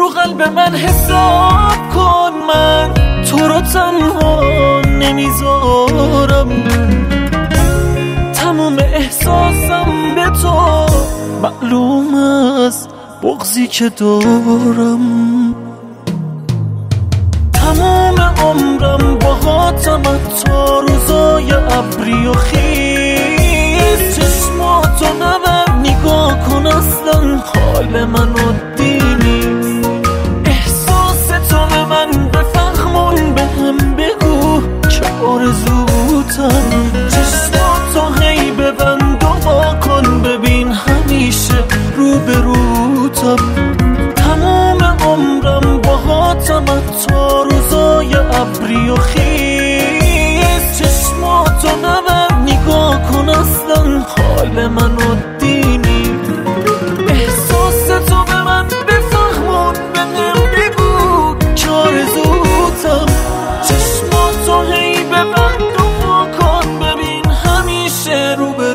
رو قلب من حساب کن، من تو رو تنها نمیذارم. تمام احساسم به تو معلوم است، بغضی که دارم. تمام عمرم با خاتمت تا روزای ابری و خیز. چشماتو نبر نگاه کن، اصلا حال منو دیدی. احساس تو به من بفهمون، به هم بگو که آرزوتم. چشماتو هی ببند و وا کن، ببین همیشه روبروتم. تمام عمرم با خاتمت تا روزای ابری و خیز. چشماتو نبر نگاه کن، اصلا حال منو دینی. احساس تو به من بفهمون، به هم بگو که آرزوتم. چشماتو هی ببند و وا کن، ببین همیشه رو